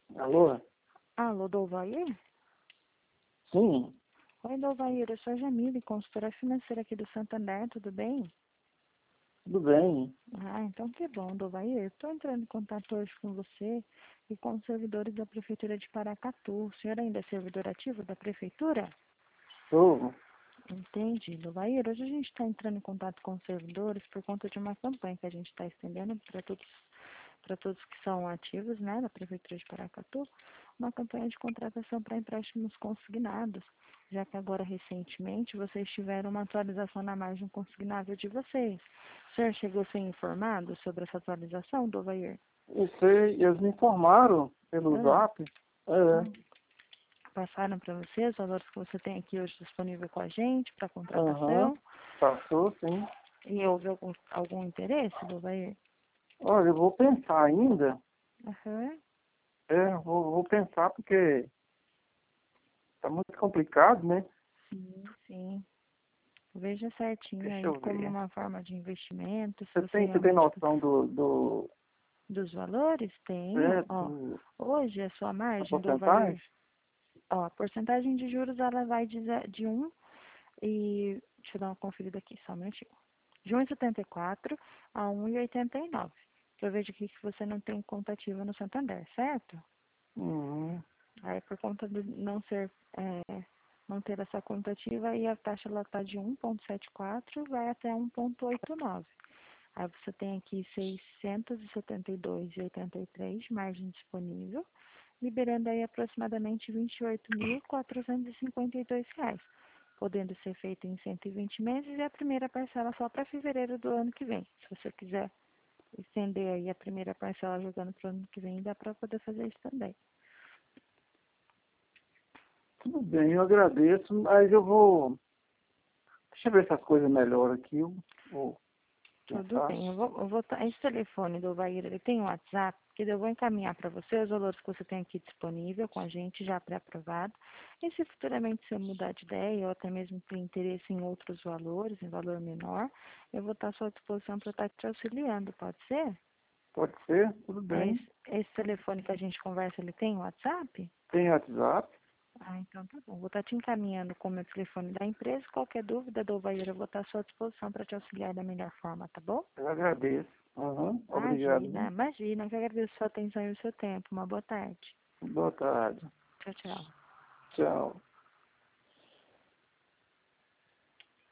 Alô? Alô, Dolvair? Sim, Oi, Dolvair, eu sou a Jamile, consultora financeira aqui do Santander, tudo bem? tudo bem. Ah, então que bom, Dolvair. Eu estou entrando em contato hoje com você e com os servidores da Prefeitura de Paracatu. O senhor ainda é servidor ativo da Prefeitura? Sou. Entendi, Dolvair. Hoje a gente está entrando em contato com os servidores por conta de uma campanha que a gente está estendendo para todos que são ativos, né, da Prefeitura de Paracatu, uma campanha de contratação para empréstimos consignados, já que agora, recentemente, vocês tiveram uma atualização na margem consignável de vocês. O senhor chegou a ser informado sobre essa atualização, Dolvair? Eu sei, eles me informaram pelo Ah, Zap. É. hum. Passaram para você os valores que você tem aqui hoje disponível com a gente para Aham. contratação? Passou, sim. E houve algum interesse, Dolvair? Olha, eu vou pensar ainda. Aham. Vou pensar porque tá muito complicado, né? Sim, sim. Veja certinho Deixa aí eu como ver. uma forma de investimento, se Você você tem realmente... noção Dos valores? Tenho. Ó, do hoje a sua da margem do Vair, porcentagem? ó, a porcentagem de juros ela vai de 1 e... Deixa eu dar uma conferida aqui, só um minutinho. De 1,74 a 1,89. Eu vejo aqui que você não tem conta ativa no Santander, certo? Uhum. Aí por conta de não ter essa conta ativa, aí a taxa ela está de 1,74 vai até 1,89. Aí você tem aqui 672,83 margem disponível, liberando aí aproximadamente R$ 28.452, podendo ser feito em 120 meses e a primeira parcela só para fevereiro do ano que vem. Se você quiser estender aí a primeira parcela jogando para o ano que vem, dá para poder fazer isso também. Tudo bem, eu agradeço, mas eu vou. Deixa eu ver essas coisas melhor aqui. Eu vou Tudo pensar. bem, esse telefone do Vaíra, ele tem um WhatsApp, que eu vou encaminhar para você os valores que você tem aqui disponível com a gente, já pré-aprovado. E se futuramente você mudar de ideia ou até mesmo ter interesse em outros valores, em valor menor, eu vou estar à sua disposição para estar te auxiliando, pode ser? Pode ser? Tudo bem. Esse telefone que a gente conversa, ele tem WhatsApp? Tem WhatsApp? Ah, então tá bom. Vou estar te encaminhando com o meu telefone da empresa. Qualquer dúvida, do Vaíra, eu vou estar à sua disposição para te auxiliar da melhor forma, tá bom? Eu agradeço. Uhum. Obrigado. Imagina, imagina. Eu que agradeço a sua atenção e o seu tempo. Uma boa tarde. Boa tarde. Tchau, tchau. Tchau.